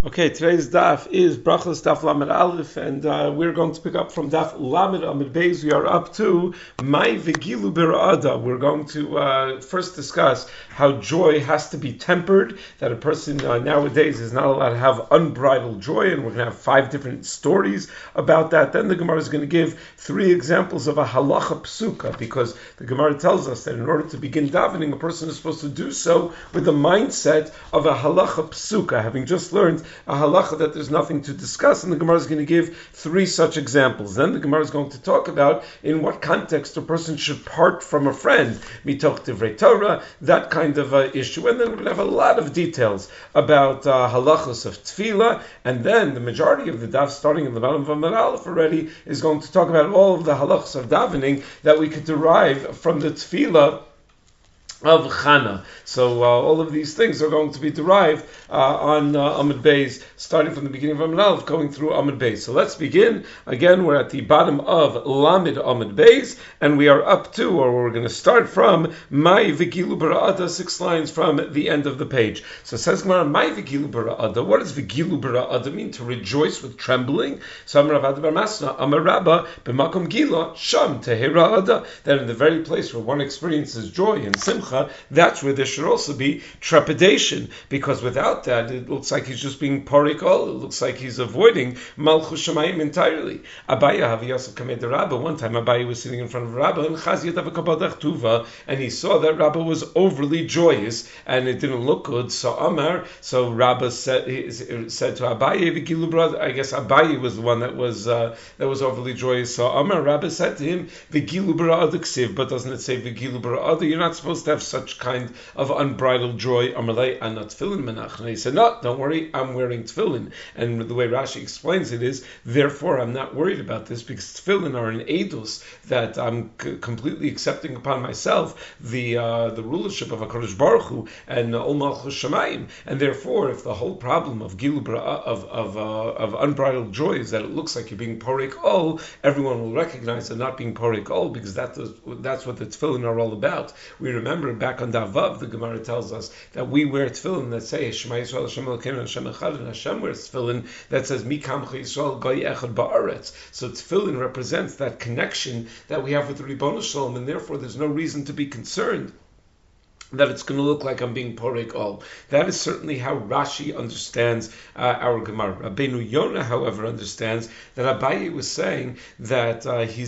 Okay, today's daf is Brachos Daf Lamed Aleph, and we're going to pick up from Daf Lamed Amid Beis. We are up to Mai Vigilu Bira'ada. We're going to first discuss how joy has to be tempered, that a person nowadays is not allowed to have unbridled joy, and we're going to have 5 different stories about that. Then the Gemara is going to give 3 examples of a halacha psuka, because the Gemara tells us that in order to begin davening, a person is supposed to do so with the mindset of a halacha psuka, having just learned a halacha that there's nothing to discuss, and the Gemara is going to give 3 such examples. Then the Gemara is going to talk about in what context a person should part from a friend, mitoch divrei Torah, that kind of issue. And then we're going to have a lot of details about halachos of tefillah, and then the majority of the daf, starting in the bottom of Amud Aleph already, is going to talk about all of the halachos of davening that we could derive from the tefillah of Chana. So all of these things are going to be derived on Amud Beis, starting from the beginning of Amud Aleph, going through Amud Beis. So let's begin. Again, we're at the bottom of Lamed Amud Beis, and we are up to, or we're going to start from, Mai Vigilu Bara'ada, 6 lines from the end of the page. So it says Gemara, Mai Vigilu Bara'ada. What does Vigilu Bara'ada mean? To rejoice with trembling. So Amar Rav Bar Masna, Amar Rabba, B'makom Gila, Sham Tehira'ada. That in the very place where one experiences joy and simcha, that's where there should also be trepidation, because without that it looks like he's just being parikol. It looks like he's avoiding Malchus Shamayim entirely. Abaya Haviyasov Kamed Rabba. One time Abaya was sitting in front of Rabba, and and he saw that Rabba was overly joyous and it didn't look good. So Amar, so Rabba said to Abaya Vigilu brother. I guess Abaya was the one that was overly joyous. So Amar, Rabba said to him, Vigilu Bara'ada Ksiv, but doesn't it say Vigilu Bara'ada? You're not supposed to have such kind of unbridled joy. Amalei, I'm not tefillin menach. And he said, no, don't worry, I'm wearing tefillin. And the way Rashi explains it is, therefore I'm not worried about this, because tefillin are an edus that I'm completely accepting upon myself the rulership of HaKadosh Baruch Hu and Ol Malchus Shamayim. And therefore, if the whole problem of gilu of unbridled joy is that it looks like you're being porik ol, everyone will recognize it not being porik ol, because that's what the tefillin are all about. We remember back on Davav, the Gemara tells us that we wear tefillin that say Shema Yisrael Hashem Elokeinu Hashem Echad, and Hashem wears tefillin that says Mi Kamcha Yisrael Goy Echad Ba'aretz. So tefillin represents that connection that we have with the Ribono Shalom, and therefore there's no reason to be concerned that it's going to look like I'm being porek all. That is certainly how Rashi understands our Gemara. Rabbeinu Yonah, however, understands that Abaye was saying that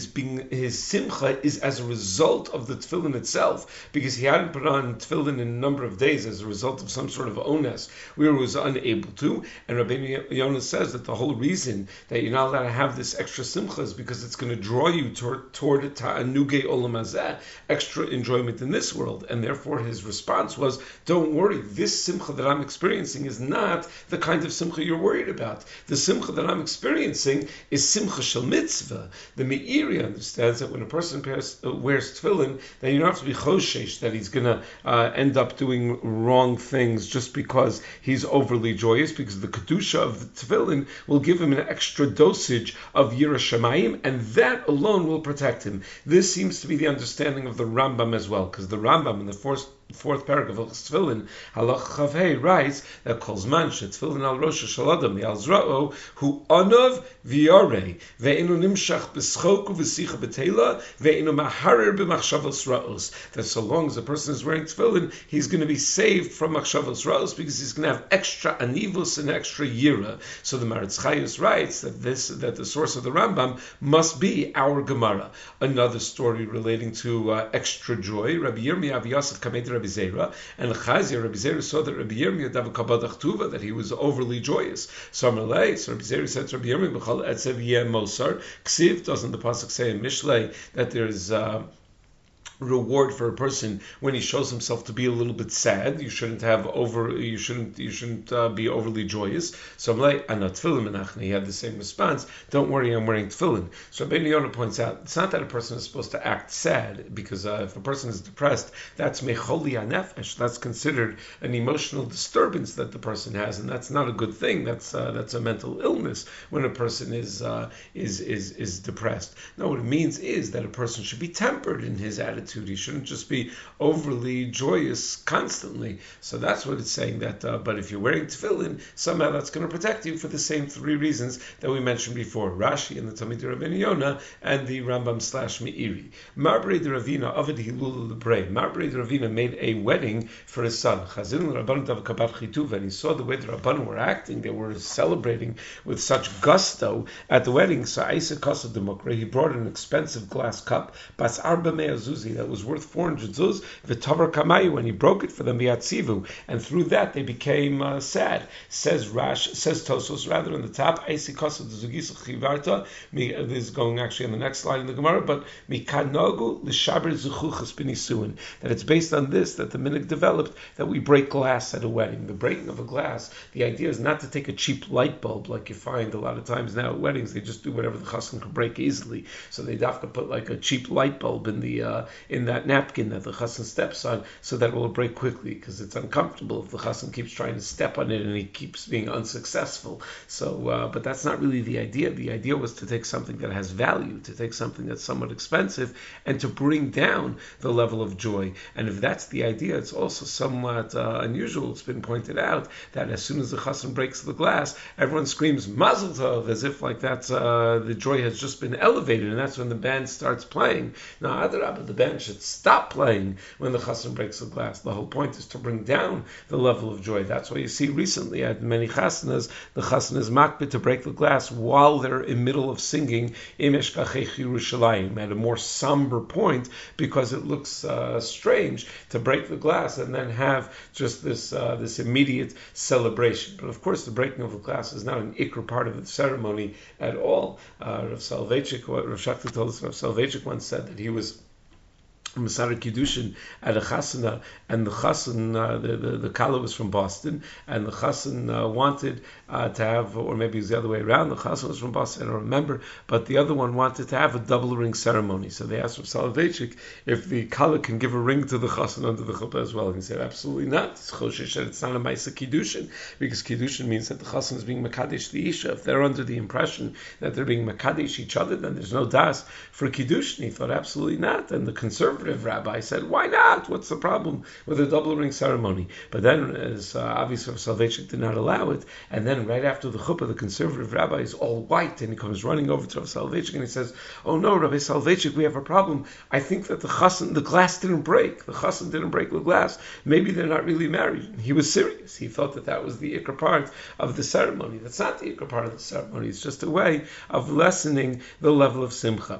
his simcha is as a result of the tefillin itself, because he hadn't put on tefillin in a number of days as a result of some sort of ones, where he was unable to. And Rabbeinu Yonah says that the whole reason that you're not allowed to have this extra simcha is because it's going to draw you toward ta'anuge olam hazeh, extra enjoyment in this world, and therefore his response was, don't worry, this simcha that I'm experiencing is not the kind of simcha you're worried about. The simcha that I'm experiencing is simcha shel mitzvah. The Meiri understands that when a person wears tefillin, then you don't have to be choshesh that he's going to end up doing wrong things just because he's overly joyous, because the kedusha of the tefillin will give him an extra dosage of Yirah Shamayim, and that alone will protect him. This seems to be the understanding of the Rambam as well, because the Rambam in the fourth paragraph of Tefillin, Halach Chavhei, writes that calls man Tefillin al Rosh Shaladam Yal Zra'o Hu Anav V'Yarei Ve'inu Nimshach B'Schok U'V'Sicha B'Teila Ve'inu Maharer B'Machshavos Ra'os. That so long as a person is wearing Tefillin, he's going to be saved from Machshavos Ra'os, because he's going to have extra anivus and extra yira. So the Maritz Chayus writes that the source of the Rambam must be our Gemara. Another story relating to extra joy. Rabbi Yirmiyav Yosef Kamed Rabbi Zera, and Chazia, Rabbi Zera saw that Rabbi Yirmiyah dav kabadach tuva, that he was overly joyous. So Rabbi Zera said to Rabbi Yirmiyah, B'chal etzev yeh mosar, ksiv, doesn't the pasuk say in Mishlei that there's reward for a person when he shows himself to be a little bit sad? You shouldn't be overly joyous. So I'm like, I'm not tefillin menachne. He had the same response. Don't worry, I'm wearing tefillin. So Rabbeinu Yonah points out, it's not that a person is supposed to act sad, because if a person is depressed, that's mecholi hanefesh. That's considered an emotional disturbance that the person has, and that's not a good thing. That's a mental illness when a person is depressed. No, what it means is that a person should be tempered in his attitude. attitude. He shouldn't just be overly joyous constantly. So that's what it's saying, that but if you're wearing tefillin, somehow that's going to protect you for the same three reasons that we mentioned before. Rashi and the Talmid Rabbeinu Yonah and the Rambam / Meiri. Marbrei de Ravina Avid Hilul Lebrei. Marbrei de Ravina made a wedding for his son. Chazin Rabban Dav Kabat Chituv, and he saw the way the Rabban were acting. They were celebrating with such gusto at the wedding. So Isaac Kasa Demokre, he brought an expensive glass cup, Bas Arba Mea Zuzi, that was worth 400 zuz, V'Tavar Kamayu, and he broke it for them, Yatzivu, and through that they became sad. Says Tosos, rather on the top, Isaac Kasa Zugis Chivarta, this is going actually on the next slide in the Gemara, but Mikanogu L'Shaber Zuchuchas B'Nisuin, that it's based on this, that the minhag developed, that we break glass at a wedding. The breaking of a glass, the idea is not to take a cheap light bulb, like you find a lot of times now at weddings. They just do whatever the chassan can break easily. So they have to put like a cheap light bulb in the in that napkin that the chassan steps on, so that it will break quickly, because it's uncomfortable if the chassan keeps trying to step on it and he keeps being unsuccessful. So, but that's not really the idea. The idea was to take something that has value, to take something that's somewhat expensive, and to bring down the level of joy. And if that's the idea, it's also somewhat unusual. It's been pointed out that as soon as the chassan breaks the glass, everyone screams Mazel Tov, as if like that's the joy has just been elevated, and that's when the band starts playing. Now, Adarabba, the band should stop playing when the chassan breaks the glass. The whole point is to bring down the level of joy. That's why you see recently at many chasanas, the chassan is makbid to break the glass while they're in middle of singing Im Eshkachech Yerushalayim at a more somber point, because it looks strange to break the glass and then have just this immediate celebration. But of course, the breaking of the glass is not an ikr part of the ceremony at all. Rav Soloveitchik, Rav Shakti told us, Rav Soloveitchik once said that he was Masar Kiddushin at a chasana, and the chassan, the kala was from Boston, and the chassan wanted to have, or maybe it was the other way around, the chassan was from Boston, I don't remember, but the other one wanted to have a double ring ceremony. So they asked Rav Soloveitchik if the kala can give a ring to the chassan under the chuppah as well, and he said absolutely not. Choshesh said it's not a Maisa Kiddushin, because Kiddushin means that the chassan is being Makadesh the Isha. If they're under the impression that they're being Makadesh each other, then there's no das for Kiddushin. He thought absolutely not, and the conservative rabbi said, why not? What's the problem with a double ring ceremony? But then, as obviously Rav Soloveitchik did not allow it, and then right after the chuppah, the conservative rabbi is all white, and he comes running over to Rav Soloveitchik, and he says, oh no, Rabbi Soloveitchik, we have a problem. I think that the glass didn't break. The chassan didn't break the glass. Maybe they're not really married. And he was serious. He thought that was the ikr part of the ceremony. That's not the ikr part of the ceremony. It's just a way of lessening the level of simcha.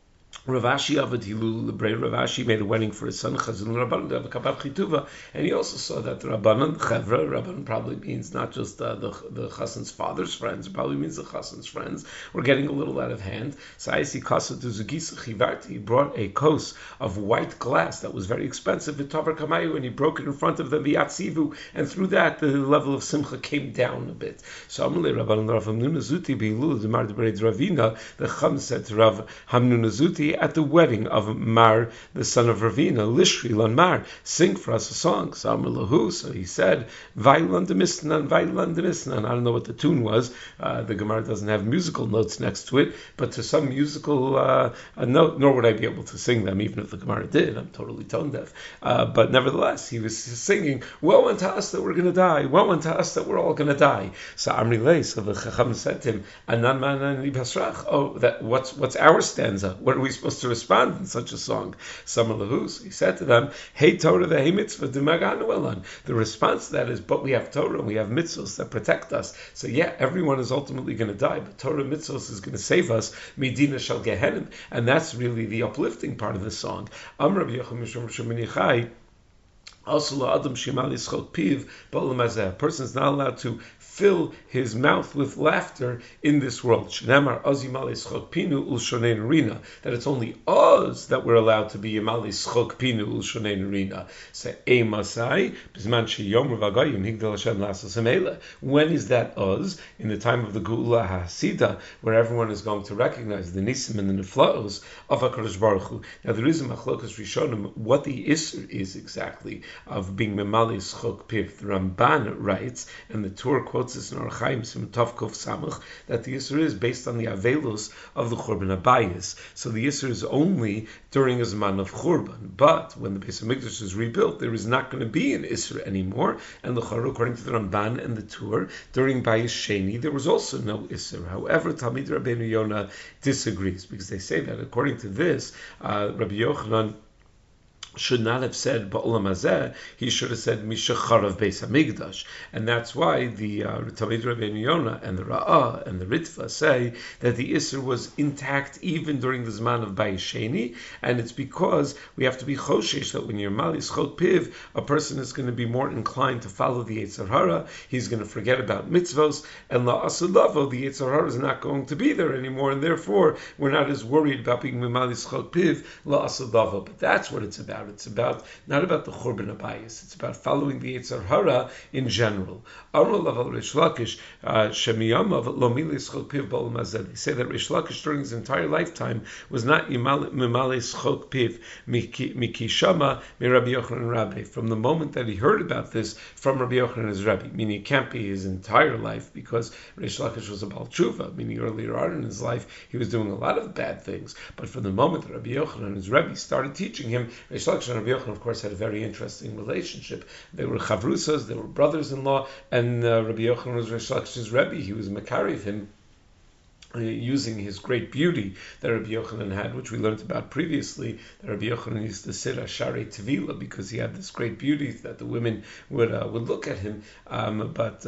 Ravashi Avad Hilul Lebrei. Ravashi made a wedding for his son Chazon Rabban Kabat Chituva, and he also saw that the Rabbanon Chevra, Rabbanon probably means not just the Chassan's father's friends, it probably means the Chassan's friends, were getting a little out of hand. So I see Kasa Duzugisa Chivarti, he brought a kos of white glass that was very expensive with Tavar Kamayu, and he broke it in front of them V'Yatzivu, and through that the level of simcha came down a bit. So Amalei Rabbanon Rav Hamnuna Zuti B'Hilul Demar Debrei Ravina, the Chum said to Rav Hamnuna Zuti at the wedding of Mar, the son of Ravina, Lishri Lan Mar, sing for us a song. So he said, Vailan de Misnan, Vailan de Misnan. I don't know what the tune was. The Gemara doesn't have musical notes next to it, but to some musical note, nor would I be able to sing them, even if the Gemara did. I'm totally tone deaf. But nevertheless, he was singing, woe unto us that we're going to die, woe unto us that we're all going to die. So Amri Lei, so the Chacham said to him, Anan Manan Li Basrach. Oh, what's our stanza? What are we supposed to respond in such a song? Some of the who's, he said to them, hey Torah, the hey mitzvah, the response to that is, but we have Torah and we have mitzvahs that protect us. So yeah, everyone is ultimately going to die, but Torah mitzvahs is going to save us, Medina shall Gehenim, and that's really the uplifting part of the song. Amr Rabbi Yochanan Mishum Shemini Chai, also Adam Shimal Yischok Piv, a person is not allowed to fill his mouth with laughter in this world. That it's only us that we're allowed to be Yimal Yischok Pinu Ulshonein Rina. When is that us? In the time of the Geula HaSida, where everyone is going to recognize the Nisim and the Neflaos of HaKadosh Baruch Hu. Now there is a Machlokas Rishonim what the Isser is exactly of being Yimal Yischok Piv. The Ramban writes, and the Torah quotes Totzis and Orachaim Sim Tov Kuf Samach, that the Yisr is based on the Avelus of the Churban Abayis. So the Yisr is only during a Zman of Churban. But when the Beis HaMikdash is rebuilt, there is not going to be an Isser anymore. And according to the Ramban and the Tur, during Bayis Sheni, there was also no Isser. However, Talmid Rabbeinu Yonah disagrees, because they say that according to this, Rabbi Yochanan should not have said Ba'olam Hazeh, he should have said Mishacharav Beis HaMikdash. And that's why the Talmid Rabbeinu Yonah and the Ra'ah and the Ritva say that the Isser was intact even during the Zman of Bayis Sheni, and it's because we have to be choshesh that when you're Malis Chot Piv, a person is going to be more inclined to follow the Yetzer Hara, he's going to forget about mitzvos, and La'asulavo, the Yetzer Hara is not going to be there anymore, and therefore we're not as worried about being Malis Chot Piv, La'asulavo. But that's what it's about. It's about not about the Churban Abayis. It's about following the Yetzer Hara in general. They say that Reish Lakish during his entire lifetime was not Mimales Chok Piv Mikishama Rabbi Yochanan Rabbi. From the moment that he heard about this from Rabbi Yochanan his Rabbi, meaning it can't be his entire life, because Reish Lakish was a Baal Tshuva, meaning earlier on in his life he was doing a lot of bad things. But from the moment that Rabbi Yochanan his Rabbi started teaching him, Reish Lakish and Rabbi Yochanan, of course, had a very interesting relationship. They were chavrusas, they were brothers-in-law, and Rabbi Yochanan was Reish Lakish's Rebbe. He was Makariv him, using his great beauty that Rabbi Yochanan had, which we learned about previously, that Rabbi Yochanan used to sit Asharei Tevila because he had this great beauty that the women would look at him. But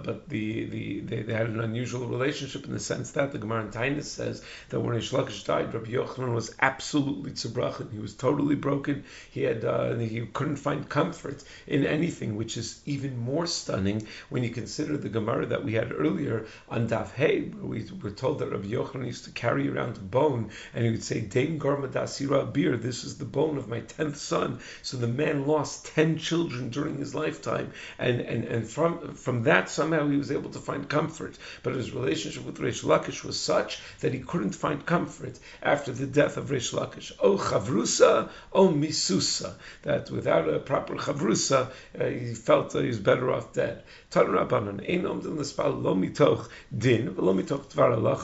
they had an unusual relationship in the sense that the Gemara in Tainus says that when Reish Lakish died, Rabbi Yochanan was absolutely tzibrochen. He was totally broken. He couldn't find comfort in anything, which is even more stunning when you consider the Gemara that we had earlier on Daf Hey, where we were told that Rabbi Yochanan used to carry around a bone, and he would say, Dein Garma Dasira Bir, this is the bone of my 10th son. So the man lost 10 children during his lifetime, and from that somehow he was able to find comfort. But his relationship with Reish Lakish was such that he couldn't find comfort after the death of Reish Lakish. O Chavrusa, O Misusa, that without a proper Chavrusa, he felt he was better off dead. Tan Rabbanan, Ein Omdim L'Spal Lo Mitoch Din, Lo Mitoch Dvar Allah,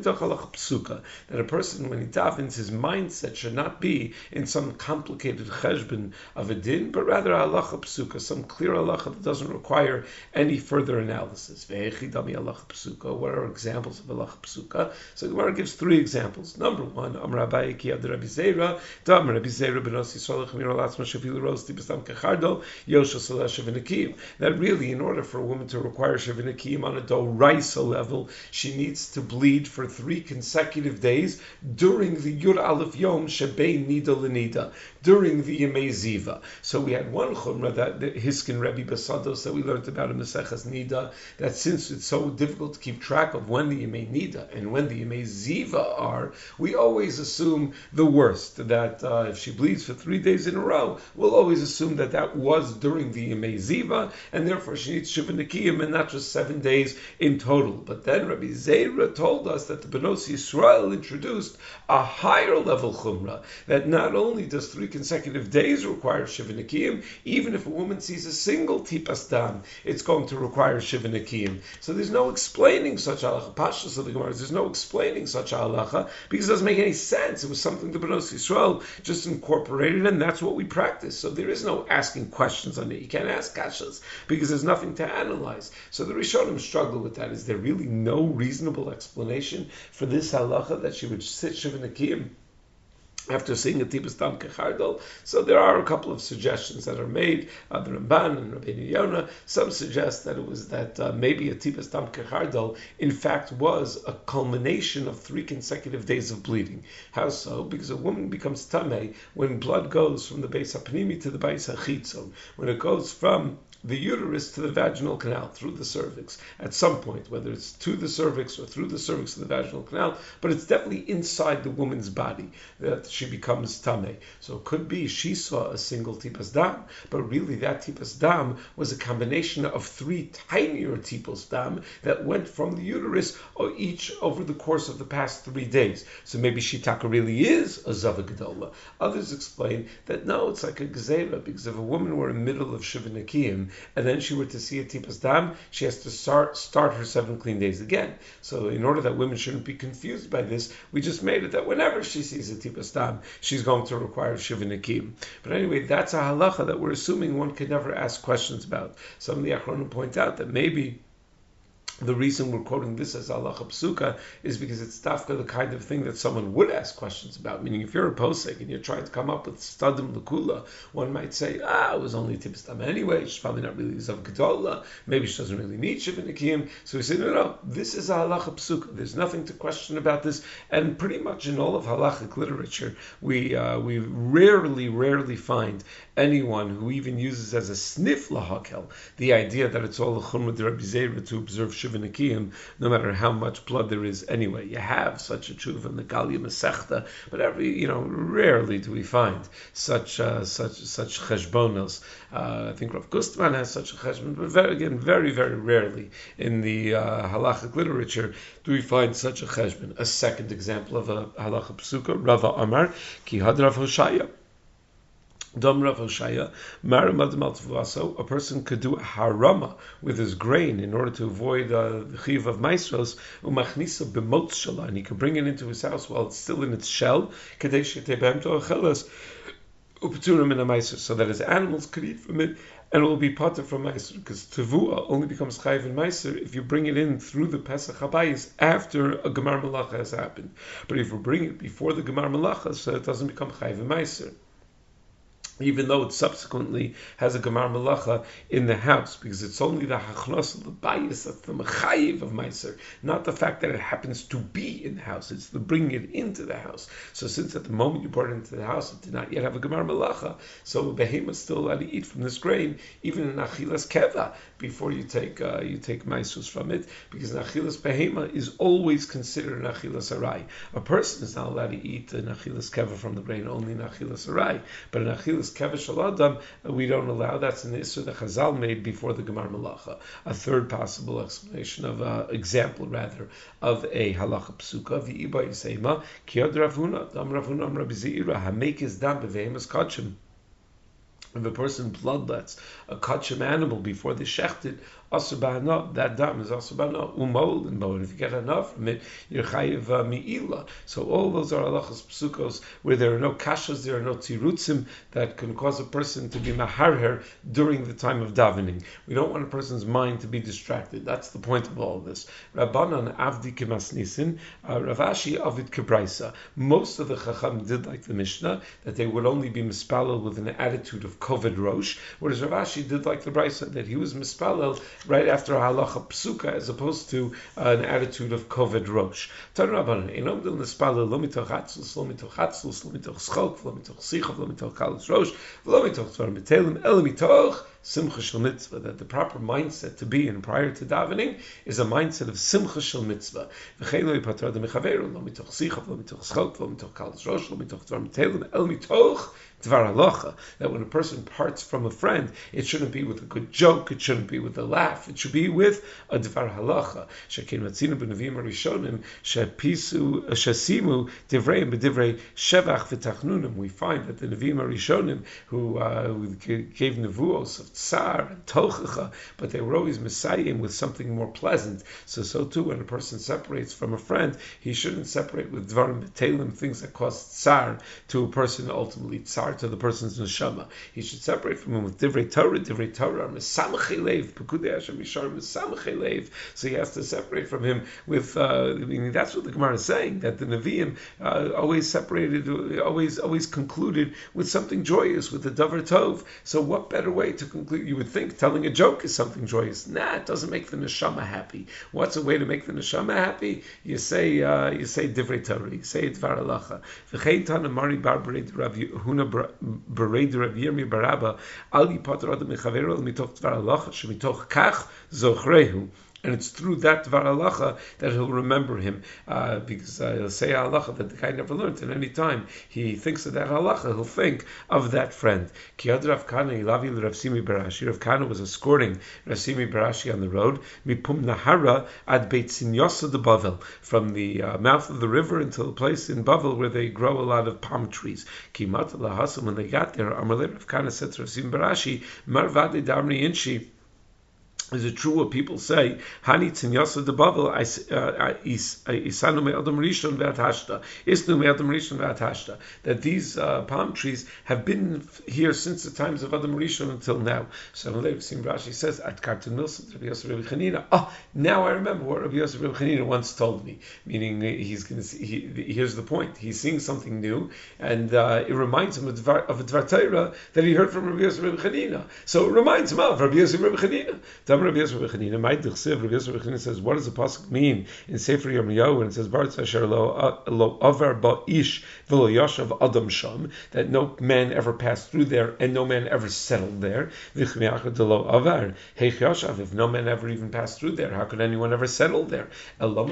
that a person, when he davens, his mindset should not be in some complicated cheshbon of a din, but rather halacha psuka, some clear halacha that doesn't require any further analysis. What are examples of halacha psuka? So Gemara gives 3 examples. Number 1, Amar Abaye ki ad Rabbi Zeira, Amar Rabbi Zeira benos Yisrael chmir alatzma shafilu ros tibastam kechardo yosha salah shavinakim. That really, in order for a woman to require shavinakim on a doraisa level, she needs to bleed for 3 consecutive days during the Yud Aleph Yom Shebei Nida Lenida, during the Yemei Ziva. So we had one chumrah, that the Hiskin Rebbe Basados, that we learned about in Maseches Nida, that since it's so difficult to keep track of when the Yemei Nida and when the Yemei Ziva are, we always assume the worst, that if she bleeds for 3 days in a row, we'll always assume that was during the Yemei Ziva, and therefore she needs Shiva Nikiyim and not just 7 days in total. But then Rabbi Zeira told us that the Benos Yisrael introduced a higher level chumrah, that not only does 3 consecutive days require Shiva Nikiyim, even if a woman sees a single tipas dam, it's going to require Shiva Nikiyim. So there's no explaining such halacha. Pashtus of the Gemara, there's no explaining such halacha, because it doesn't make any sense. It was something the Benos Yisrael just incorporated, and that's what we practice. So there is no asking questions on it. You can't ask kashas, because there's nothing to analyze. So the Rishonim struggle with that. Is there really no reasonable explanation for this halacha that she would sit Shiva Nikiyim after seeing a Tibas Dam Kechardol? So there are a couple of suggestions that are made. The Ramban and Rabbeinu Yonah, some suggest that it was that maybe a Tibas Dam Kechardol in fact was a culmination of 3 consecutive days of bleeding. How so? Because a woman becomes tamei when blood goes from the Beis HaPnimi to the Beis HaChitzon, when it goes from the uterus to the vaginal canal, through the cervix, at some point, whether it's to the cervix or through the cervix to the vaginal canal, but it's definitely inside the woman's body that she becomes tamei. So it could be she saw a single tipas dam, but really that tipas dam was a combination of 3 tinier tipas dam that went from the uterus, or each over the course of the past 3 days. So maybe Shitaka really is a Zava Gedola. Others explain that no, it's like a Gezerah, because if a woman were in the middle of Shiva Nikiyim, and then she were to see a tipas dam, she has to start her 7 clean days again. So in order that women shouldn't be confused by this, we just made it that whenever she sees a tipas dam, she's going to require shiva nikim. But anyway, that's a halacha that we're assuming one could never ask questions about. Some of the Achronim point out that maybe the reason we're quoting this as halacha psuka is because it's dafka the kind of thing that someone would ask questions about. Meaning, if you're a posek and you're trying to come up with stadim lekula, one might say, it was only tipas dam anyway. She's probably not really zav gedola. Maybe she doesn't really need shiva nikim. So we say, no, this is a halacha psuka. There's nothing to question about this. And pretty much in all of halachic literature, we rarely find anyone who even uses as a sniff lahakel the idea that it's all a chumrah de Rabbi Zera to observe shiva nikiyim, no matter how much blood there is anyway. You have such a tshuva in the Galia Masechta, but rarely do we find such cheshbonos. I think Rav Gustman has such a cheshbon, but very rarely in the halachic literature do we find such a cheshbon. A second example of a halacha psuka, Rava Amar, ki had Rav Hoshaya. Dom Rav Hoshaya, a person could do a harama with his grain in order to avoid the chiv of maestros, umachnisa b'motz shala, and he could bring it into his house while it's still in its shell, kadesh yetebem to achelas, upeturim in a meiser, so that his animals could eat from it, and it will be potter from meiser, because tevua only becomes chayiv in meiser if you bring it in through the Pesach Habayis after a gemar malacha has happened. But if you bring it before the gemar malacha, so it doesn't become chayiv in meiser, even though it subsequently has a gemar malacha in the house, because it's only the hachnos, the bias, that's the mechayiv of meiser, not the fact that it happens to be in the house. It's the bringing it into the house. So since at the moment you brought it into the house, it did not yet have a gemar malacha, so behema is still allowed to eat from this grain, even in achilas keva, before you take meisus from it, because an achilas behema is always considered an achilas arai. A person is not allowed to eat an achilas keva from the grain, only an achilas arai, but an achilas kevish aladam, we don't allow. That's an issur that Chazal made before the Gemar Malacha. A third possible explanation of example rather of a halacha psuka. V'iba yisema kiyad Ravuna dam Ravuna Rabbi Zeira hamekes dam bevehemas kachim. If a person bloodlets a kachim animal before they shechted, asubana, that dam is asubana, umol and bo. If you get enough from it, you're chayiv mi'ila. So all those are halachas psukos where there are no kashas, there are no tirutzim that can cause a person to be maharher during the time of davening. We don't want a person's mind to be distracted. That's the point of all of this. Rabbanan avdi kemasnisin, Ravashi avid kebraisa. Most of the chacham did like the Mishnah, that they would only be mispalel with an attitude of koved rosh, whereas Ravashi did like the Braisa, that he was mispalel right after a halacha psuka, as opposed to an attitude of koved rosh. Tan Rabbanan, enom del nispalel lo mitoch atzlus, lo mitoch atzlus, lo mitoch schok, lo mitoch sichav, lo mitoch kalus rosh, lo mitoch tvar metelim, el mitoch simcha shel mitzvah. That the proper mindset to be in prior to davening is a mindset of simcha shel mitzvah. V'chein lo yipatar de mechaveru, lo mitoch sichav, lo mitoch schok, lo mitoch kalus rosh, lo mitoch tvar metelim, el mitoch dvar halacha. That when a person parts from a friend, it shouldn't be with a good joke, it shouldn't be with a laugh, it should be with a dvar halacha. Shekin matzinu b'nevim harishonim shepisu shesimu divreim b'divrei shevach v'tachnunim. We find that the nevim harishonim who gave nevuos of tsar and tochacha, but they were always messiahim with something more pleasant. So too, when a person separates from a friend, he shouldn't separate with dvarim b'telim, things that cause tsar to a person, ultimately tsar to the person's neshama. He should separate from him with divrei Torah, mesamachei leiv, pekudei Hashem yishar mesamachei leiv. So he has to separate from him with. That's what the Gemara is saying, that the Nevi'im always separated, always concluded with something joyous, with the davar tov. So what better way to conclude? You would think telling a joke is something joyous. Nah, it doesn't make the neshama happy. What's a way to make the neshama happy? You say divrei Torah, you say dvar halacha. V'chein tana mari bar Rav Huna Bereid Rav Yirmi Baraba Ali Pater Adam Mechaveru Mitoch Dvar Halacha Shemitoch Kach Zochrehu And it's through that Dvar Halacha that he'll remember him, because he'll say Halacha that the guy never learned. And any time he thinks of that Halacha, he'll think of that friend. Ki ad Rav Kana ilavi l'Rav Simi Barashi. Rav Kana was escorting Rav Simi Barashi on the road, mipum nahara ad Beit Sinyosa de Bavel, from the mouth of the river until a place in Bavel where they grow a lot of palm trees. Ki mat lahasam, when they got there, Amalei Rav Kana said to Rav Simi Barashi, Mar vade damri inshi. Is it true what people say? Hani tzinyasa de Bavel isanu me'adam rishon ve'atashta. Isnu me'adam rishon ve'atashta. That these palm trees have been here since the times of Adam Rishon until now. So Rashi says, At Kartan Milson, Rabbi Yosef Rabbi Chanina. Oh, now I remember what Rabbi Yosef Rabbi Chanina once told me. Meaning, he's going to see, here's the point. He's seeing something new, and it reminds him of a Dvar Torah that he heard from Rabbi Yosef Rabbi Chanina. So it reminds him of Rabbi Yosef Rabbi Chanina. Rabbi Yosef Chanina says, what does the pasuk mean in Sefer Yirmiyahu when it says Baruch Asher lo avar ba'ish v'lo yashav adam sham, that no man ever passed through there and no man ever settled there. If no man ever even passed through there, how could anyone ever settle there? That Adam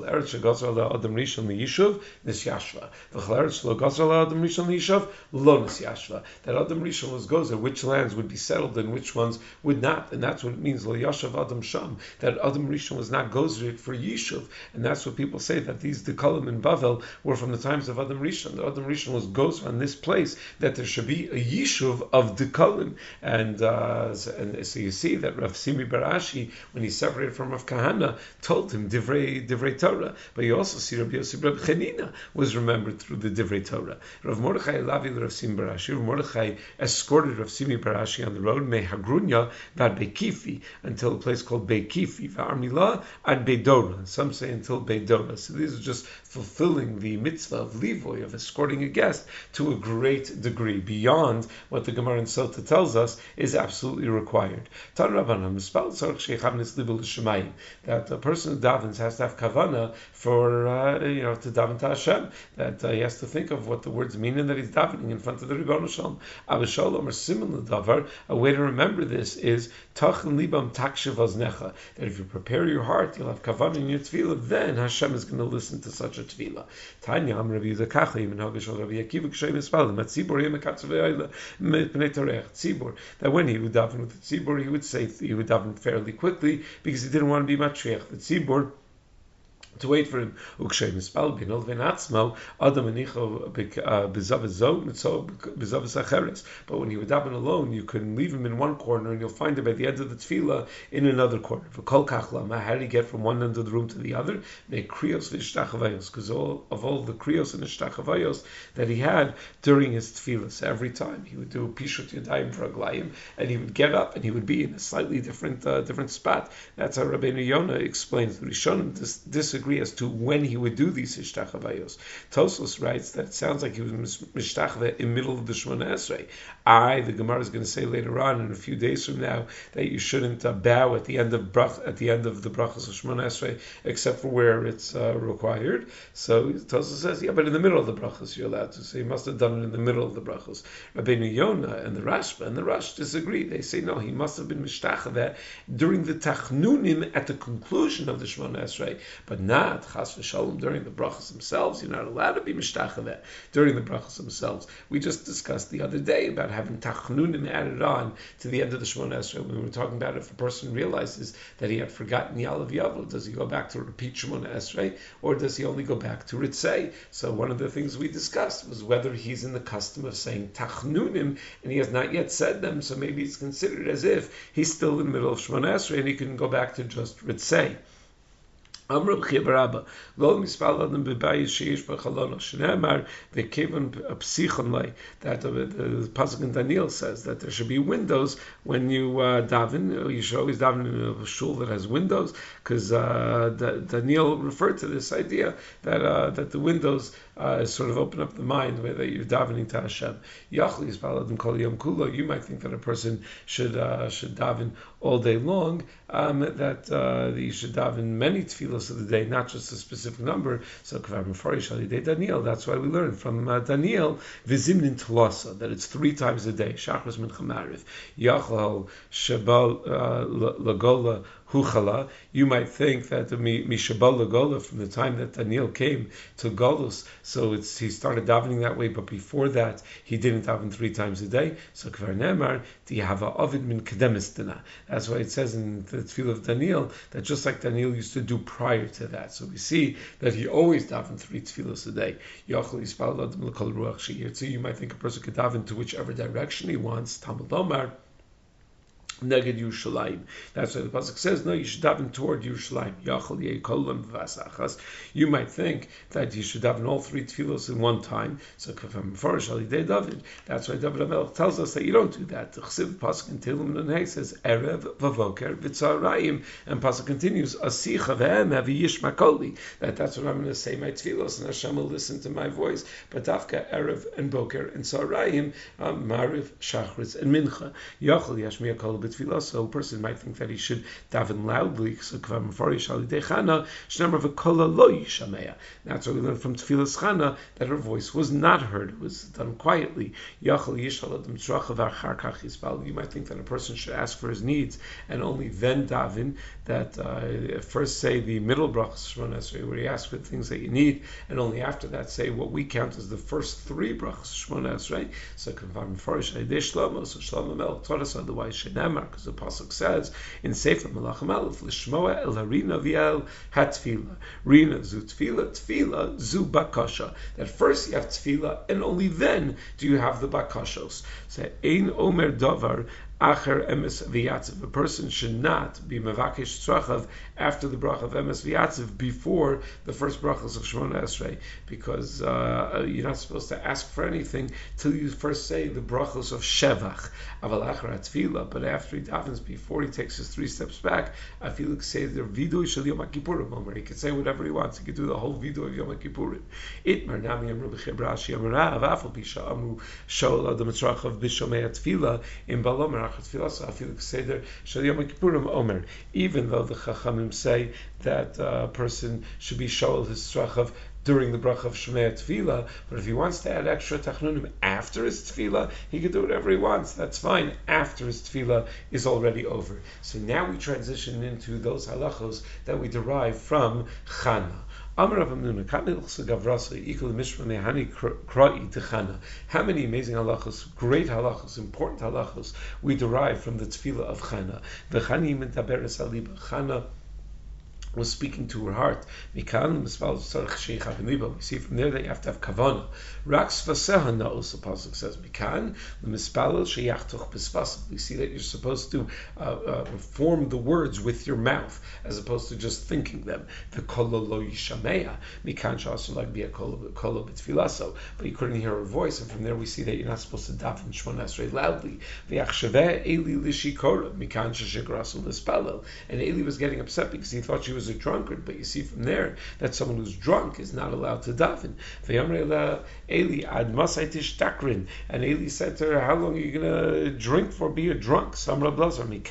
Rishon was gozer, which lands would be settled and which ones would not, and that's what it means. Yashav Adam Sham, that Adam Rishon was not gozer for Yishuv, and that's what people say, that these Dekalim in Bavel were from the times of Adam Rishon. That Adam Rishon was gozer on this place, that there should be a Yishuv of Dekalim, and so you see that Rav Simi Barashi, when he separated from Rav Kahana, told him Divrei Torah, but you also see Rabbi Yosef Rabbi Chanina was remembered through the Divrei Torah. Rav Mordechai Lavi Rav Simi Barashi. Rav Mordechai escorted Rav Simi Barashi on the road, Me Hagrunya Vad Bekifi, until a place called Beikifi, Va'armila and Beidora. Some say until Beidora. So these are just fulfilling the mitzvah of Livoy, of escorting a guest, to a great degree, beyond what the Gemara in Sota tells us is absolutely required. That a person who davens has to have kavana for to daven to Hashem, that he has to think of what the words mean and that he's davening in front of the Ribono Shalom. Avashalom, or similar davar, a way to remember this is tachin libam takshiv aznecha, that if you prepare your heart, you'll have kavanah in your tefillah, then Hashem is going to listen to such a tefillah. Tanya Am Rabbi Yehuda Kacha, even Hagashol Rabbi Akiva Kshay Mispalim, at Tzibor Yemekatzav Pnei Torech Tzibor, that when he would daven with the Tzibor, he would daven fairly quickly because he didn't want to be matriach. The Tzibor, to wait for him. But when he would daven alone, you can leave him in one corner and you'll find him at the end of the tefillah in another corner. How did he get from one end of the room to the other? Because of all the kriyos and ishtachavayos that he had during his tefillah. So every time he would do pishut yadayim v'raglayim, and he would get up and he would be in a slightly different spot. That's how Rabbeinu Yonah explains. The Rishonim disagree as to when he would do these ishtachavayos. Tosfos writes that it sounds like he was mishtachava in the middle of the Shemona Esrei. The Gemara is going to say later on, in a few days from now, that you shouldn't bow at the end of the brachas of Shemona Esrei, except for where it's required. So Tosfos says, but in the middle of the brachas you're allowed to. So he must have done it in the middle of the brachas. Rabbeinu Yonah and the Rashba and the Rush disagree. They say no, he must have been mishtachava during the tachnunim at the conclusion of the Shemona Esrei, but not chas v'shalom during the brachas themselves. You're not allowed to be mishtachava during the brachas themselves. We just discussed the other day about having tachnunim added on to the end of the Shemona Esrei. When we were talking about if a person realizes that he had forgotten Yalav Yavol, does he go back to repeat Shemona Esrei, or does he only go back to Ritzei? So one of the things we discussed was whether he's in the custom of saying tachnunim and he has not yet said them, so maybe it's considered as if he's still in the middle of Shemona Esrei and he can go back to just Ritzei. Amr Barabba, Lo Mispal Adam Bebayis Sheish B'Chalon Shneimar V'Kevon Psichon Lei. That the pasuk in Daniel says that there should be windows when you daven. You should always daven in a shul that has windows, because Daniel referred to this idea that the windows sort of open up the mind where you're davening to Hashem. Yachli Mispal Adam Kol Yom Kulo. You might think that a person should daven all day long. That you should daven many tefillos of the day, not just a specific number. So Kvar Mefarish Alidei Daniel. That's why we learn from Daniel Vizimnin Tlasa, that it's 3 times a day. Shachris Mincha Mariv Yachal Shabal Lagola Huchala. You might think that the Mishabal Gola, from the time that Daniel came to Golus, so he started davening that way, but before that he didn't daven 3 times a day. So Kvar Nemar, Tihava Ovid min Kedemistana. That's why it says in the Tefillah of Daniel that just like Daniel used to do prior to that. So we see that he always davened 3 tefillos a day. So you might think a person could daven to whichever direction he wants. Talmud Lomar, Neged Yerushalayim. That's why the pasuk says, no, you should daven toward Yerushalayim. You might think that you should daven all 3 tefillos in one time. So David. That's why David HaMelech tells us that you don't do that. The Chesiv pasuk in Tehillim Nun says Erev v'Voker v'Tzarayim, and pasuk continues Asicha v'Hem Avi Yishma Koli. That's what I'm going to say my tefillos, and Hashem will listen to my voice. But Dafka Erev and Boker and Tzarayim, Mariv, Shachritz, and Mincha. Yachol Yashmiya Kol. So a person might think that he should daven loudly. So that's what we learned from Tfilas Chana, that her voice was not heard; it was done quietly. You might think that a person should ask for his needs and only then daven. That first say the middle brachas Shemona Esrei, where you ask for things that you need, and only after that say what we count as the first 3 brachas Shemona Esrei. So Shlomo Melech taught us otherwise. Shenamar, because the pasuk says in Sefer Melachim Aleph, L'shmoa el harina v'el hatfila. Rina zu tfila zu bakasha. That first you have tfila, and only then do you have the bakashos. So ein omer davar acher emes v'yatziv. A person should not be mevakesh tzrachav after the bracha of emes v'yatziv before the first brachas of Shemona Esrei, because you're not supposed to ask for anything till you first say the brachos of shevach. Aval acher atfila, but after he davens, before he takes his 3 steps back, I feel like say the vidui shel Yom Kippurim, where he can say whatever he wants. He can do the whole vidui of Yom Kippurim. Itmar nami amru b'chebrashi amarav afal pisha amru shol adam tzrachav b'shomei atfila in balomer. Even though the Chachamim say that a person should be shoel his tzrachav during the bracha of Shemei Tefillah, but if he wants to add extra tachnunim after his tefillah, he can do whatever he wants. That's fine. After his tefillah is already over. So now we transition into those halachos that we derive from Chana. How many amazing halachos, great halachos, important halachos we derive from the tefillah of Chana. Chana was speaking to her heart. We see from there that you have to have kavanah. Raks vaseha also pasuk says mikan l'mispalel sheyachtoch b'svasel. We see that you're supposed to form the words with your mouth as opposed to just thinking them. The kolo lo yishameya mikan shasu like be a kolo b'tfilaso, but you couldn't hear her voice, and from there we see that you're not supposed to daven Shemona Esrei loudly. V'yachshaveh Eli lishikora mikan sheshigrasu l'spalel, and Eli was getting upset because he thought she was a drunkard, but you see from there that someone who's drunk is not allowed to daven. And Eli said to her, how long are you going to drink for, be a drunk? From that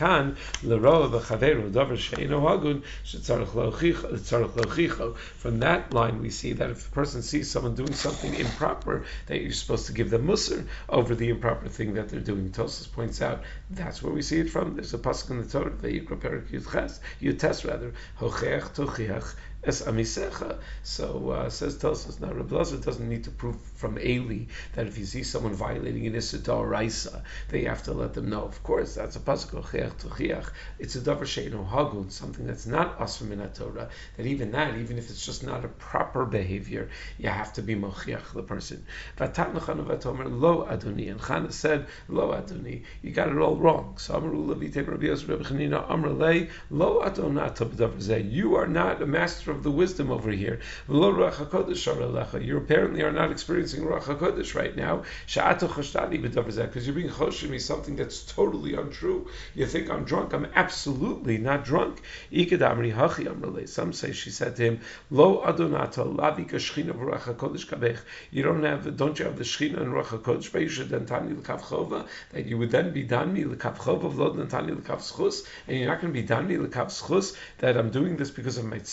line we see that if a person sees someone doing something improper, that you're supposed to give them musar over the improper thing that they're doing. Tosfos points out that's where we see it from. There's a pasuk in the Torah, Yutes rather, es amisecha. So says Tosfos. Now Reb Elazar doesn't need to prove from Eli that if you see someone violating an issa d'oraisa, that you have to let them know. Of course, that's a pasuk ocheach tochiach. It's a davar she'eino hagun, something that's not asur min Torah. That even if it's just not a proper behavior, you have to be mochiach the person. Vatatnu Chana vatomer lo adoni, and Chana said lo adoni. You got it all wrong. So Amru Levite Rabbi Yosef Rabbi Chanina Amr lei lo adonata b'davar zeh. You are not a master of the wisdom over here. You apparently are not experiencing Ruach HaKodesh right now, because you're being choshev me something that's totally untrue. You think I'm drunk. I'm absolutely not drunk. Some say she said to him, Lo Adonata lavika shchina v'Ruach HaKodesh kabech. Don't you have the shchina and Ruach HaKodesh? You should then tani l'kav chova, that you would then be danmi l'kav chova v'lo tani l'kav schus, and you're not going to be danmi l'kav schus that I'm doing this because of my tsar.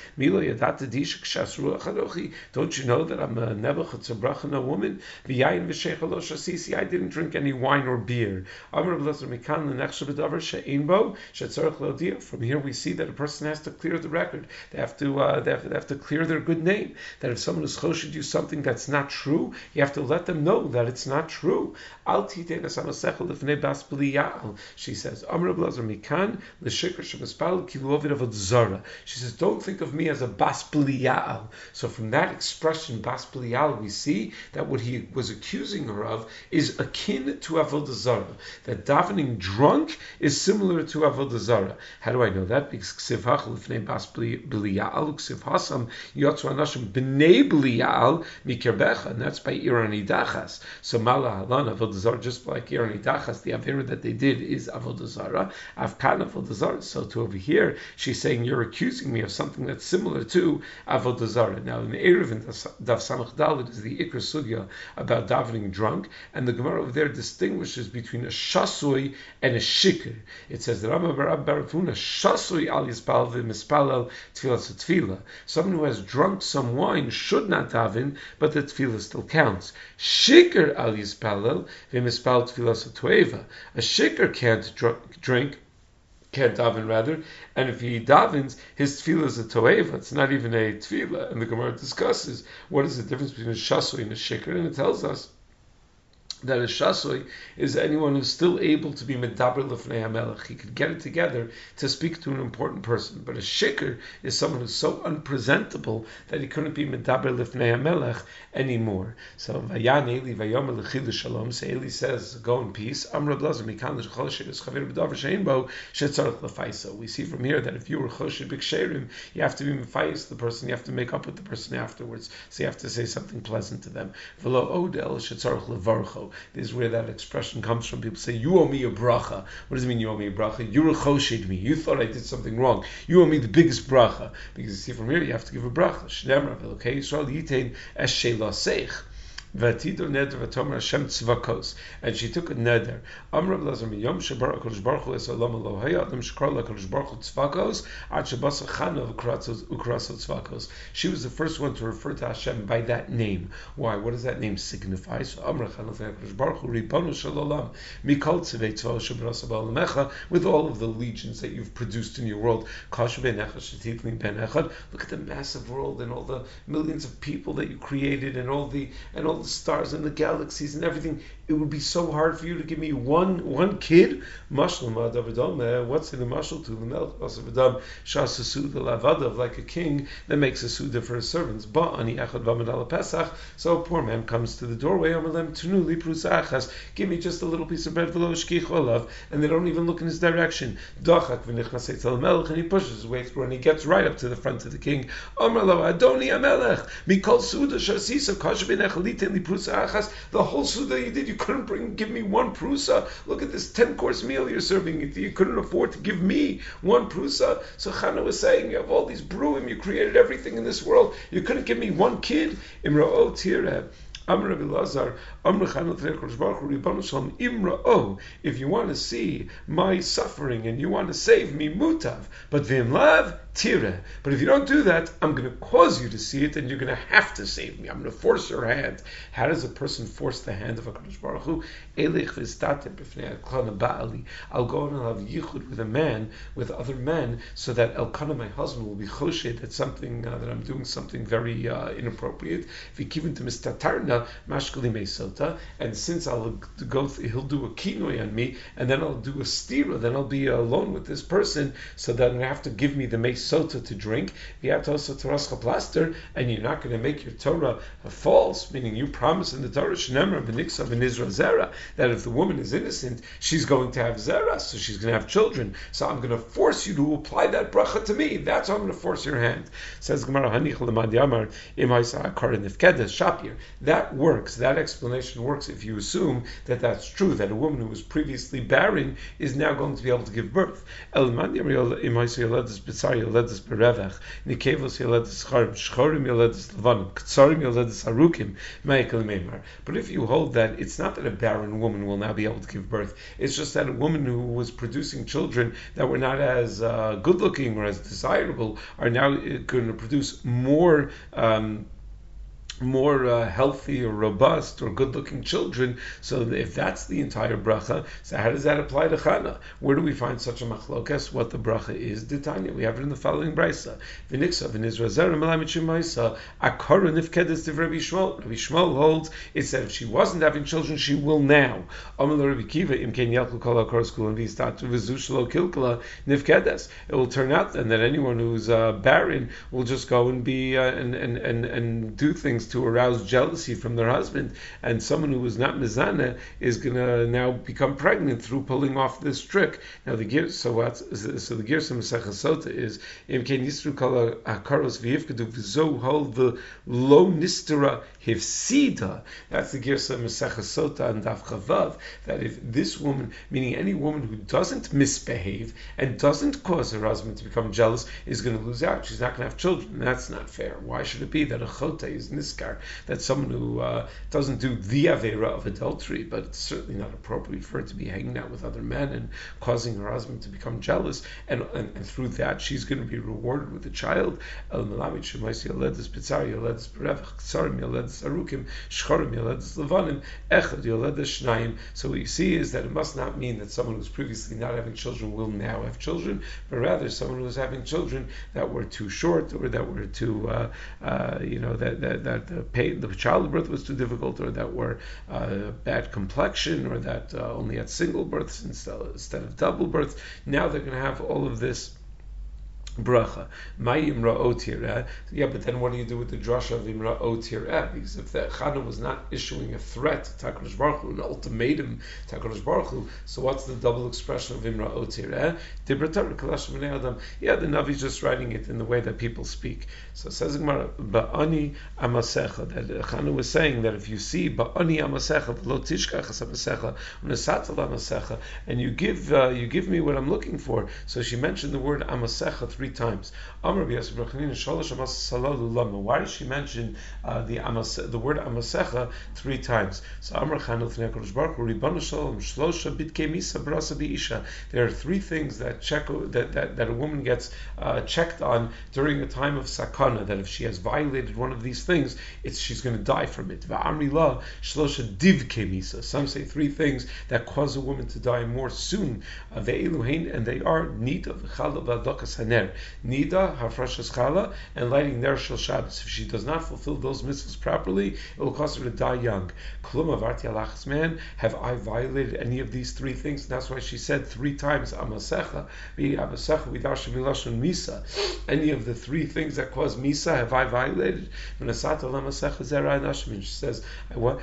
Milo yadata dishik shasru achadochi. Don't you know that I'm a nebuch bracha, a woman? V'yayin v'sheichalo shasisi. I didn't drink any wine or beer. Amar Blazer mikan l'nechshav b'davar she'ein bo shetzarech l'odia. From here we see that a person has to clear the record. They have to clear their good name. That if someone is choshed you something that's not true, you have to let them know that it's not true. Al titein asamasechel lifnei bas b'liyal. She says, Amar Blazer mikan l'shikr shemispal kilu ovid avod zara. She says, don't think of me as a bas b'liyal. So from that expression, bas b'liyal, we see that what he was accusing her of is akin to avodah zarah. That davening drunk is similar to avodah zarah. How do I know that? Because ksiv hachal lifnei bas b'liyal, ksiv hasam yotzu anashim b'nei b'liyal mikirbecha, and that's by irani dachas. So mala halan avodah zarah, just like irani dachas, the avera that they did is avodah zarah. Afkan avodah zarah. So to over here, she's saying you're accusing me of something that's similar to avodah zarah. Now in Erev and Daf Samach Dalet is the Ikr Sugya about davening drunk, and the Gemara over there distinguishes between a shasui and a shikr. It says that Rama Barab Barafuna shasui al yispal v'mispalel tfilas tefila. Someone who has drunk some wine should not daven, but the tefillah still counts. Shikr al yispalel v'mispal tfilas toeva. A shikr can't can't daven rather, and if he davens, his tefillah is a toeva. It's not even a tefillah. And the Gemara discusses what is the difference between a shasui and a shikr, and it tells us that a shasui is anyone who's still able to be medaber lefnei hamelech. He could get it together to speak to an important person. But a shikr is someone who's so unpresentable that he couldn't be medaber lefnei hamelech anymore. So vayan Eli vayomer lechilu shalom. So Eli says, "Go in peace." Amra blazer mikan l'chol she'es chaver b'davar she'enbo shetzarech lefaisa. We see from here that if you were choshed b'ksherim, you have to be mefayis the person. You have to make up with the person afterwards. So you have to say something pleasant to them. V'lo odel shetzarech levarcho. This is where that expression comes from. People say, you owe me a bracha. What does it mean, you owe me a bracha? You rechoshed me. You thought I did something wrong. You owe me the biggest bracha. Because you see from here, you have to give a bracha. Shneimar v'elokei Yisrael yitein es sheila seich. V'atidu neder v'tomer Hashem tzvakos. And she took a neder. Amr Blazer miyom shebar HaKadosh Baruch Hu es olam Elohei adam shekar LaKadosh Baruch Hu tzvakos ad shebasa chana v'kraso tzvakos. She was the first one to refer to Hashem by that name. Why? What does that name signify? So Amr chana v'HaKadosh Baruch Hu Ribbono shel olam mikol tzvei tzvah shebrasa ba'olamecha, with all of the legions that you've produced in your world. Kash v'necha shetitlim ben echad. Look at the massive world and all the millions of people that you created and all the stars and the galaxies and everything. It would be so hard for you to give me one kid. What's in the mashal to the melech basavadam shas suda lavadav, like a king that makes a suda for his servants. Ba ani echad v'amadal pesach. So a poor man comes to the doorway. Amalem tunu li prusachas. Give me just a little piece of bread v'lo shkich olav, and they don't even look in his direction. Dachak v'nichnas etzel melech, and he pushes his way through, and he gets right up to the front of the king. Amar lo Adoni Amelech mikol suda shasisa kash v'nechaliten li prusachas. The whole suda you did, you couldn't give me one prusa. Look at this 10-course meal you're serving. You couldn't afford to give me one prusa. So Chana was saying, you have all these bruim, you created everything in this world. You couldn't give me one kid. Imra'o tireh. Amr Lazar, if you want to see my suffering and you want to save me, mutav. But v'imlav tire. But if you don't do that, I'm going to cause you to see it, and you're going to have to save me. I'm going to force your hand. How does a person force the hand of HaKadosh Baruch Hu? I'll go and I'll have yichud with a man, with other men, so that Elkanah, my husband, will be choshed that something that I'm doing something very inappropriate. V'kivin to mistatarna mashkali meisota, and since I'll go, he'll do a kinoi on me, and then I'll do a stira, then I'll be alone with this person, so that I have to give me the meisota to drink. You have to also terascha plaster, and you're not going to make your Torah false, meaning you promise in the Torah shenemra b'niksa v'nizra zera, that if the woman is innocent, she's going to have zera, so she's going to have children. So I'm going to force you to apply that bracha to me. That's how I'm going to force your hand. Says Gemara Hanich Lemad Yamar Im Haisa Akar Nifkedes Shapir. That works. That explanation works if you assume that that's true, that a woman who was previously barren is now going to be able to give birth. If yoledis berevach, nikevos yoledis charim, shchorim yoledis levanim, ktsarim yoledis arukim, ma'ikal meimar. But if you hold that it's not that a barren woman will now be able to give birth, it's just that a woman who was producing children that were not as good looking or as desirable are now going to produce more healthy or robust or good-looking children. So if that's the entire bracha, so how does that apply to Chana? Where do we find such a machlokas? What the bracha is? D'Tanya. We have it in the following brisa. V'niksav v'nizra zera melamid shemaisa akara nifkedes div Rabbi Shmuel. Rabbi Shmuel holds it said if she wasn't having children, she will now. Amal Rabbi Kiva imken yalku kol hakar skul and v'istatu v'zu shelo kilkala nifkedes. It will turn out then that anyone who's barren will just go and be and do things to arouse jealousy from their husband, and someone who was not mizana is going to now become pregnant through pulling off this trick. Now the Gersa, so the Gersa Masechah Sota is imken yisru kol hakaros v'yivkedu v'zo hold the lo nistera hifsida. That's the Gersa Masechah Sota and Daf Chavav, that if this woman, meaning any woman who doesn't misbehave and doesn't cause her husband to become jealous, is going to lose out. She's not going to have children. And that's not fair. Why should it be that a chota is niskar, that someone who doesn't do the avera of adultery, but it's certainly not appropriate for her to be hanging out with other men and causing her husband to become jealous, and through that she's going to be rewarded with a child. So what you see is that it must not mean that someone who's previously not having children will now have children, but rather someone who was having children that were too short, or that were too, that the childbirth was too difficult, or that were bad complexion, or that only had single births instead of double births. Now they're going to have all of this bracha. My imra otireh. Yeah, but then what do you do with the drasha of imra otireh? Because if the Chana was not issuing a threat to HaKadosh Baruch Hu, an ultimatum to HaKadosh Baruch Hu, so what's the double expression of imra otireh? Dibra Torah kalash b'nei adam. Yeah, the Navi's just writing it in the way that people speak. So says Gemara, ba'ani amasecha, that Chana was saying that if you see ba'ani amasecha, lo tishkach amasecha, unesatal amasecha, and you give me what I'm looking for. So she mentioned the word amasecha 3 times. Why does she mention the word amasecha 3 times? So there are 3 things that a woman gets checked on during a time of sakana, that if she has violated one of these things, she's going to die from it. Some say 3 things that cause a woman to die more soon, and they are nida, Nida, Hafrashas Chala, and lighting Ner Shel Shabbos. If she does not fulfill those mitzvahs properly, it will cause her to die young. Klum avarti alachas man, have I violated any of these 3 things? And that's why she said 3 times, Amasecha, Amasecha, Vidarsha Milashon Misa. Any of the 3 things that cause Misa, have I violated? Menasata Lamasecha Zera Anashim. She says, I want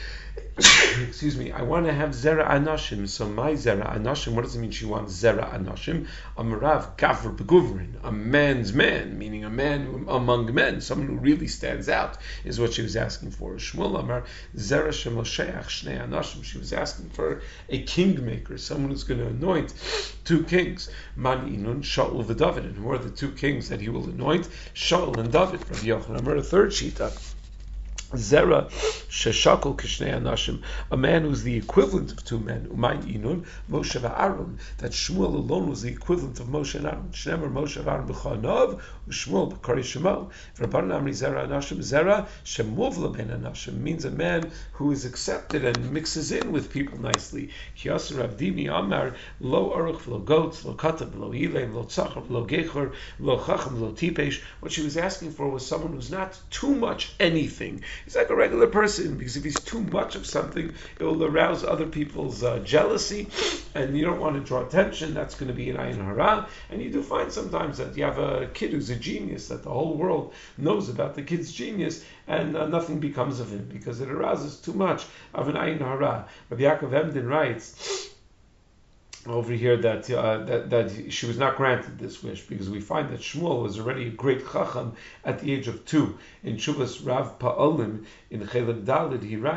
to have Zera Anashim. So my Zera Anashim, what does it mean she wants Zera Anashim? Amarav Gavr Beguvrin, a man's man, meaning a man among men, someone who really stands out, is what she was asking for. Shmuel Amar Zera Shemosheach Shnei Anashim. She was asking for a kingmaker, someone who's going to anoint 2 kings. Man Inun, Shaul v'David. And who are the 2 kings that he will anoint? Shaul and David. Rabbi Yochanan Amar, a 3rd shita. Zera sheshakol kishnei anashim, a man who's the equivalent of 2 men. Umayin inun Moshe v'Aaron, that Shmuel alone was the equivalent of Moshe and Aaron. Shnemer Moshe v'Aaron b'chanav, u'Shmuel b'kari Shemo. V'Rabbanan amri Zera anashim, Zera shemuvla ben anashim, means a man who is accepted and mixes in with people nicely. Ki yasser Avdimi Amar lo aruch v'lo goats, lo katav v'lo ilem, lo tzachar v'lo gechor, lo chacham v'lo tipesh. What she was asking for was someone who's not too much anything. He's like a regular person, because if he's too much of something, it will arouse other people's jealousy, and you don't want to draw attention. That's going to be an ayin hara. And you do find sometimes that you have a kid who's a genius, that the whole world knows about the kid's genius, and nothing becomes of him, because it arouses too much of an ayin hara. Rabbi Yaakov Emden writes over here that she was not granted this wish, because we find that Shmuel was already a great chacham at the age of 2. In Shuvas Rav Pa'olim in Chelek Daled he writes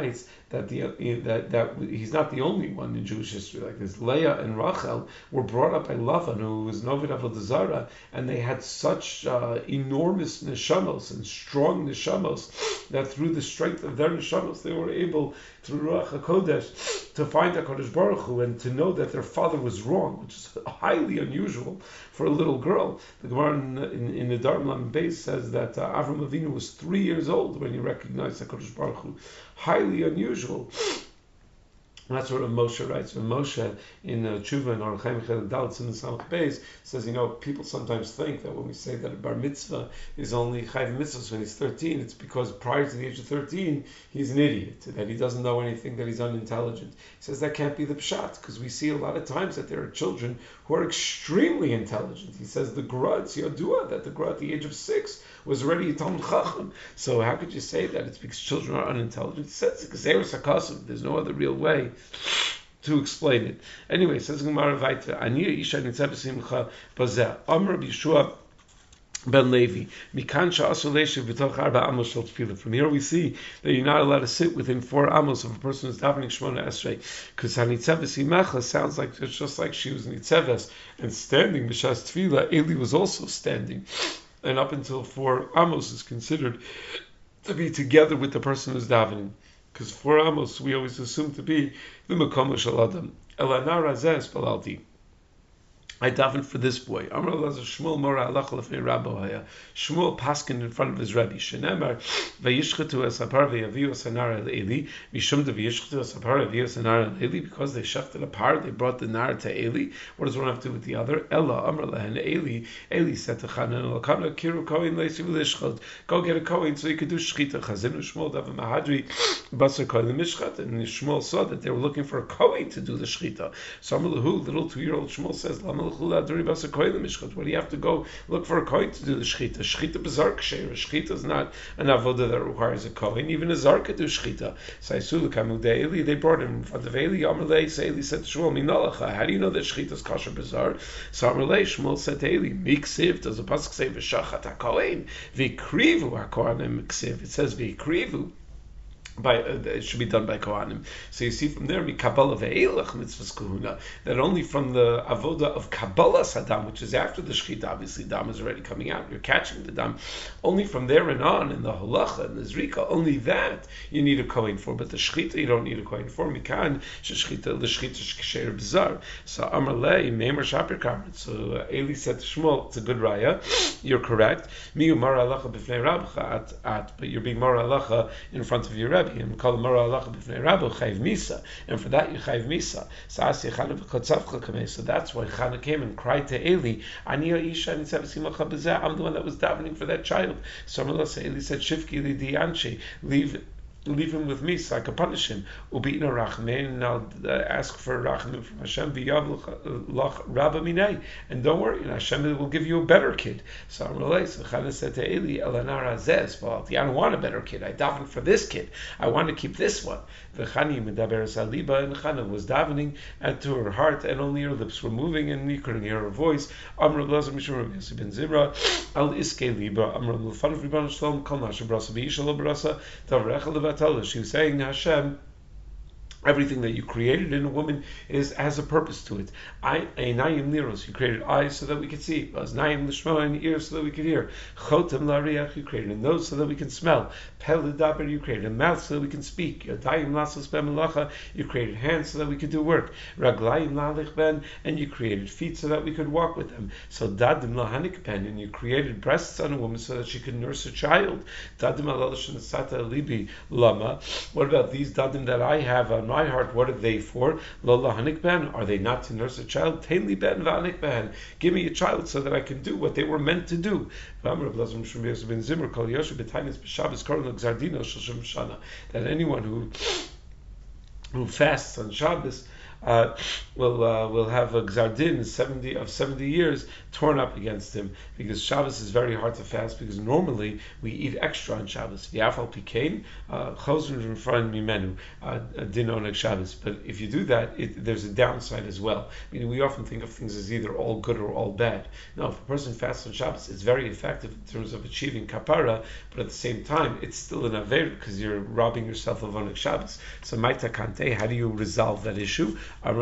that he's not the only one in Jewish history like this. Leah and Rachel were brought up by Lavan, who was Novid Avodah Zarah, and they had such enormous neshamos and strong neshamos that through the strength of their neshamos they were able, through Ruach HaKodesh, to find HaKadosh Baruch Hu and to know that their father was wrong, which is highly unusual for a little girl. The Gemara in the Dharm Lam Beis says that Avram Avinu was 3 years old when he recognized HaKadosh Baruch Hu. Highly unusual. That's what Moshe writes. When Moshe in Tshuva and Orach Chaim Chelik Dalet in the Samach Beis says, people sometimes think that when we say that a bar mitzvah is only chayv mitzvahs when he's 13, it's because prior to the age of 13 he's an idiot, that he doesn't know anything, that he's unintelligent. He says that can't be the pshat, because we see a lot of times that there are children who are extremely intelligent. He says the Gra, it's Yadua, that the Gra at the age of 6 was already a Talmud Chacham. So how could you say that it's because children are unintelligent? He says it's Xeris HaKasim. There's no other real way to explain it. Anyway, says Gemara Vaita, Aniya Isha Nitzeh B'Simcha Bazeh, Amr B'Yeshua Ben Levi. From here we see that you're not allowed to sit within 4 amos of a person who's davening Shemona Esrei, because Hanitzeves Imecha sounds like it's just like she was Nitzeves and standing. B'Shas Tefillah, Eli was also standing, and up until 4 amos is considered to be together with the person who's davening, because 4 amos we always assume to be the Makom Shel Adam. Elanar Razeh Spalalti. I davened for this boy. Amar Elazar Shmuel Mora Halacha Lefnei Rabbo Haya. Shmuel paskin in front of his Rebbe. Shenemar vayishchetu es hapar vayaviu es hanar el Eli. Mishum de vayishchetu es hapar vayaviu es hanar el Eli. Because they shechted a par, they brought the nar to Eli. What does one have to do with the other? Ella Amar Lehen Eli. Eli said to Chanan Elkanah, Kiru Kohen leisiv lishchot. Go get a Kohen so you could do shchita. Chazinu Shmuel dav mahadri basar Kohen mishchat. And Shmuel saw that they were looking for a Kohen to do the shchita. So Amar Lahu, little 2-year-old Shmuel says, what do you have to go look for a kohen to do the shechita? Shechita b'zar ksher. Shechita is not an avoda that requires a kohen. Even a zar could do shechita. So Eli, they brought him in front of Eli. Amalei, so Eli said to Shmuel, Minalacha, how do you know that shechita is kosher b'zar? So Amalei, Shmuel said to Eli, Miksiv, does the pasuk say v'shachat hakohen v'krivu hakohanim miksiv? It says v'krivu. It should be done by Kohanim. So you see from there, Kabbalah ve'elach mitzvahs kahuna, that only from the avoda of Kabbalah sadam, which is after the shechita, obviously dam is already coming out, you're catching the dam, only from there and on, in the halacha and the zrika, only that you need a kohen for, but the shechita you don't need a kohen for. Mikan shechita shkesher b'zar. So Amar lei meimer shapir karmet. So Eli said to Shmuel, it's a good raya, you're correct. Mi umar halacha b'fnei rabcha but you're being mar halacha in front of your Rebbe. And for that you chayv misa. So that's why Chana came and cried to Eli, I'm the one that was davening for that child. So Eli said, Shivki li dianchi, leave him with me so I can punish him. Ubi'na rachmein, and I'll ask for rachmein from Hashem, v'yav rabba minei, and don't worry, Hashem will give you a better kid. So Chana said to Eli, Elanar Azez, I don't want a better kid. I daven for this kid. I want to keep this one. V'chani medaber saliba, and Chana was davening, and to her heart, and only her lips were moving, and you couldn't hear her voice. Amr Elazar Mishum Rabbi Yossi ben Zimra, al iskei liba, Amr L'fan Ribbon Shalom, Kol Nasha Brasa V'Yishal Brasa, Tavrechel Levatala. She was saying to Hashem, everything that you created in a woman has a purpose to it. Einayim liros, you created eyes so that we could see. Aznayim lishma, and ears so that we could hear. Chotem lariach, you created a nose so that we can smell. Pel ledaber, you created a mouth so that we can speak. Yadayim lasos ben melacha, you created hands so that we could do work. Raglayim lalich ben, and you created feet so that we could walk with them. So dadim lahanik ben, and you created breasts on a woman so that she could nurse a child. Dadim alalishan sata libi lama. What about these dadim that I have on my heart? What are they for? Lola hanik ben, are they not to nurse a child? Tainli ben v'anik ben, give me a child so that I can do what they were meant to do. That anyone who fasts on Shabbos will have a gzardin 70 years torn up against him, because Shabbos is very hard to fast, because normally we eat extra on Shabbos. V'afal pikein chosren v'nefrayin mimenu din oneg Shabbos. But if you do that, there's a downside as well. Meaning, we often think of things as either all good or all bad. No, if a person fasts on Shabbos, it's very effective in terms of achieving kapara, but at the same time, it's still an aver, because you're robbing yourself of oneg Shabbos. So, Maita Kante, how do you resolve that issue?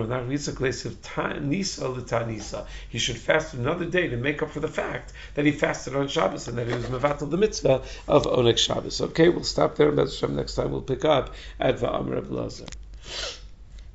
He should fast another day to make up for the fact that he fasted on Shabbos and that he was mevatel the mitzvah of oneg Shabbos. Okay, we'll stop there. Next time we'll pick up at Va'amar Reb Elazar.